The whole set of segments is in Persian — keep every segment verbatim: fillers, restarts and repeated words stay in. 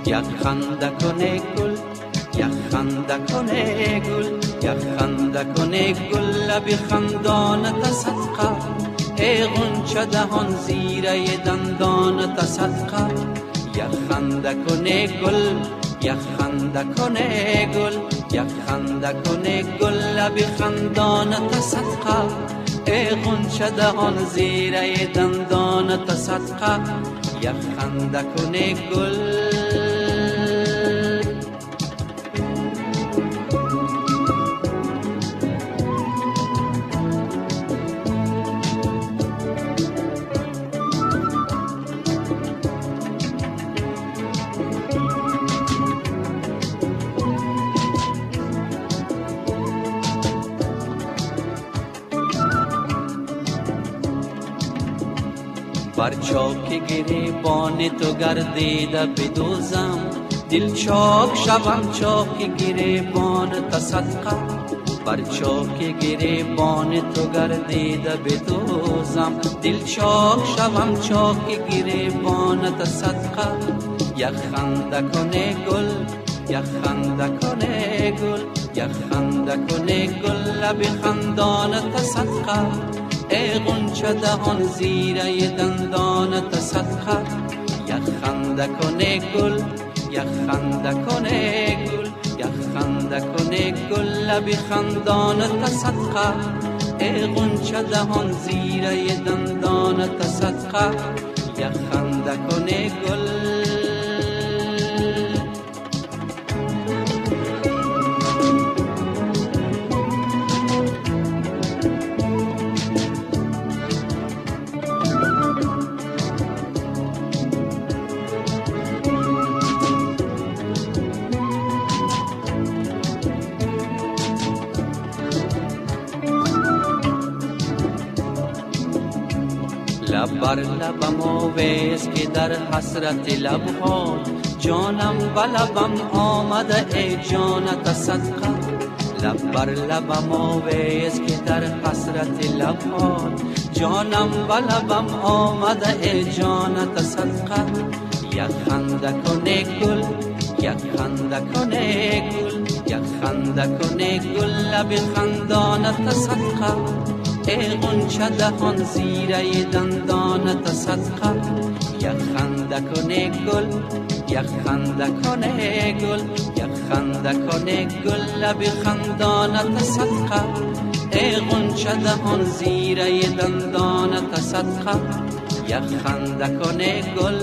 یک خنده کنه گل، یک خنده کنه گل، یک خنده کنه گل لب خندانت صدقه، ای غنچه دهان زیره دندانت صدقه. یک خنده کنه گل، یک خنده کنه گل، یک خنده کنه گل لب خندانت صدقه، ای غنچه دهان زیره دندانت صدقه. یک خنده کنه گل. بر چاک گریبان تو گردیده بدوزم، دل چاک شوم چاک گریبان تا صدقه. بر چاک گریبان تو گردیده بدوزم، دل چاک شوم چاک گریبان تا صدقه. یک خنده کنه گل، یک خنده کنه گل، یک خنده کنه گل لب خندانت صدقه، ای غنچه دهان زیره دندانت صدقه. یک خنده کنه گل، یک خنده کنه گل، یک خنده کنه گل لب خندانت صدقه، ای غنچه دهان زیره دندانت صدقه. یک خنده کنه گل. لب بر لبم آویز که در حسرت لبها، جانم به لبم آمده ای جانت صدقه. لب بر لبم آویز که در حسرت لبها، جانم به لبم آمده ای جانت صدقه. یک خنده کنه گل، یک خنده کنه گل، یک خنده کنه گل لب خندانت صدقه، ای غنچه دهان زیره دندانت صدقه. یک خنده کنه گل، یک خنده کنه گل، یک خنده کنه گل لب خندانت صدقه، ای غنچه دهان زیره دندانت صدقه. یک خنده کنه گل.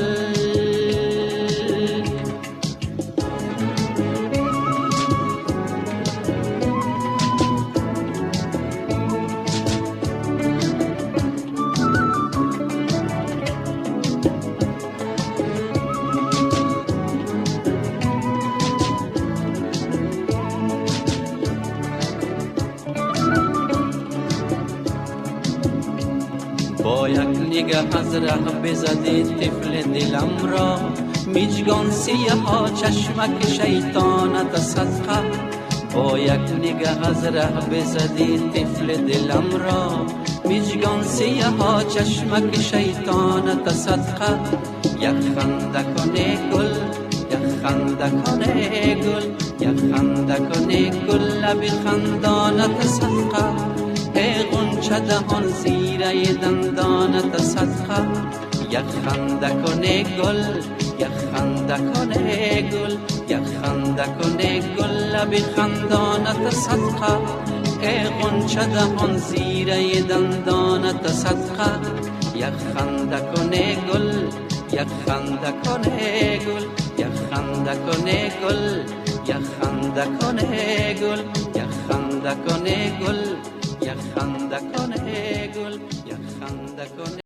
با یک نگاه از ره بزدی طفل دلم را، میجگان سیه ها چشمک شیطانت صدقه. با یک نگاه از ره بزدی طفل دلم را، میجگان سیه ها چشمک شیطانت صدقه. یک خنده کنه گل، یک خنده کنه گل، یک خنده کنه گل لب خندانت صدقه، ای غنچه دهان زیره دندانت صدقه. یک خنده کنه گل، یک خنده کنه گل، یک خنده کنه گل لب خندانت صدقه، ای غنچه دهان زیره دندانت صدقه. یک خنده کنه گل، یک خنده کنه گل، یک خنده کنه گل، یک خنده کنه گل، یک خنده کنه گل، یک خنده کنه گل، یک خنده کنه